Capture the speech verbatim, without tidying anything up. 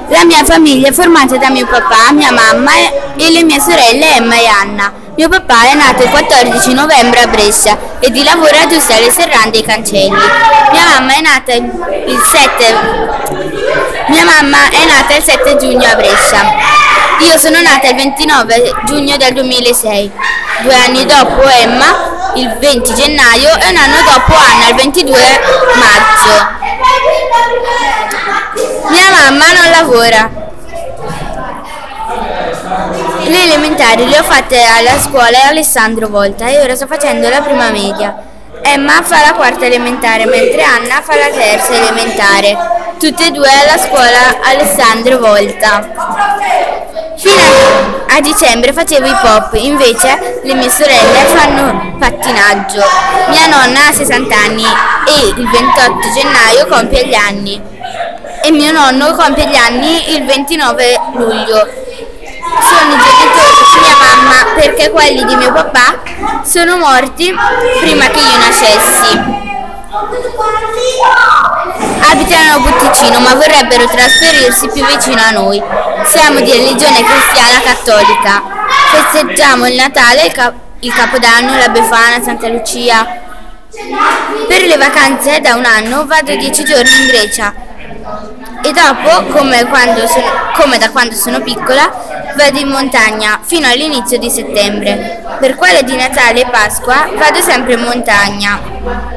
La mia famiglia è formata da mio papà, mia mamma e le mie sorelle Emma e Anna. Mio papà è nato il quattordici novembre a Brescia e di lavoro addusse alle serrande e ai cancelli. Mia mamma è nata il sette Mia mamma è nata il sette giugno a Brescia. Io sono nata il ventinove giugno del duemilasei. Due anni dopo Emma, il venti gennaio, e un anno dopo Anna, il ventidue maggio. Mia mamma non lavora. Le elementari le ho fatte alla scuola Alessandro Volta e ora sto facendo la prima media. Emma fa la quarta elementare mentre Anna fa la terza elementare, tutte e due alla scuola Alessandro Volta. Fino a dicembre facevo hip hop, invece le mie sorelle fanno pattinaggio. Mia nonna ha sessanta anni e il ventotto gennaio compie gli anni e mio nonno compie gli anni il ventinove luglio. Sono i genitori di mia mamma perché quelli di mio papà sono morti prima che io nascessi. Abitano a Butticino ma vorrebbero trasferirsi più vicino a noi. Siamo di religione cristiana cattolica. Festeggiamo il Natale, il, Cap- il Capodanno, la Befana, Santa Lucia. Per le vacanze da un anno vado dieci giorni in Grecia e dopo, come, quando sono, come da quando sono piccola, vado in montagna fino all'inizio di settembre. Per quelle di Natale e Pasqua vado sempre in montagna.